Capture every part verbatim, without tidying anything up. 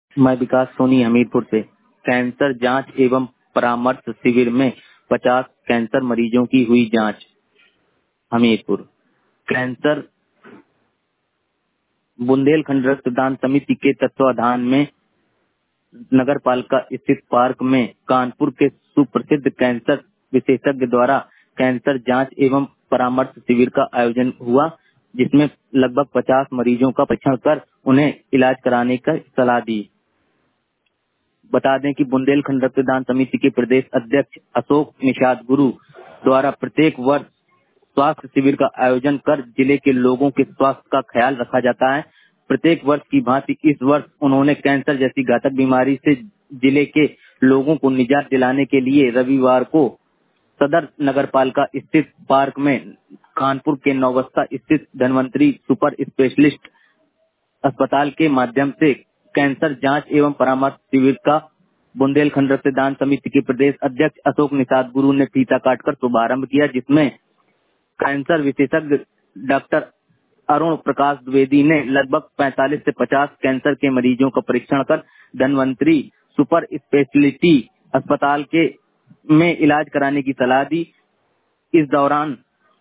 मैं विकास सोनी हमीरपुर से। कैंसर जांच एवं परामर्श शिविर में पचास कैंसर मरीजों की हुई जांच। हमीरपुर। कैंसर बुंदेलखंड रक्तदान समिति के तत्वाधान में नगर पालिका स्थित पार्क में कानपुर के सुप्रसिद्ध कैंसर विशेषज्ञ द्वारा कैंसर जांच एवं परामर्श शिविर का आयोजन हुआ, जिसमें लगभग पचास मरीजों का परीक्षण कर उन्हें इलाज कराने की सलाह दी। बता दें कि बुंदेलखंड रक्तदान समिति के प्रदेश अध्यक्ष अशोक निषाद गुरु द्वारा प्रत्येक वर्ष स्वास्थ्य शिविर का आयोजन कर जिले के लोगों के स्वास्थ्य का ख्याल रखा जाता है। प्रत्येक वर्ष की भांति इस वर्ष उन्होंने कैंसर जैसी घातक बीमारी से जिले के लोगों को निजात दिलाने के लिए रविवार को सदर नगर पालिका स्थित पार्क में कानपुर के नौबस्ता स्थित धन्वंतरी सुपर स्पेशलिस्ट अस्पताल के माध्यम से कैंसर जांच एवं परामर्श शिविर का बुंदेलखंड रक्तदान समिति के प्रदेश अध्यक्ष अशोक निषाद गुरु ने फीता काटकर शुभारंभ किया, जिसमें कैंसर विशेषज्ञ डॉक्टर अरुण प्रकाश द्विवेदी ने लगभग पैंतालीस से पचास कैंसर के मरीजों का परीक्षण कर धन्वंतरी सुपर स्पेशलिटी अस्पताल के में इलाज कराने की सलाह दी। इस दौरान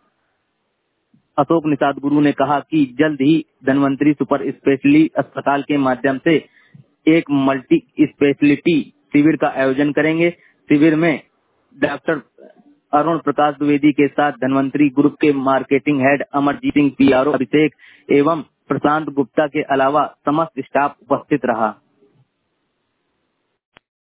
अशोक निषाद गुरु ने कहा कि जल्द ही धन्वंतरी सुपर स्पेशलिटी अस्पताल के माध्यम से एक मल्टी स्पेशलिटी शिविर का आयोजन करेंगे। शिविर में डॉक्टर अरुण प्रकाश द्विवेदी के साथ धन्वंतरी ग्रुप के marketing head Amarjeet Singh, PRO Abhishek एवं प्रशांत गुप्ता के अलावा समस्त स्टाफ उपस्थित रहा।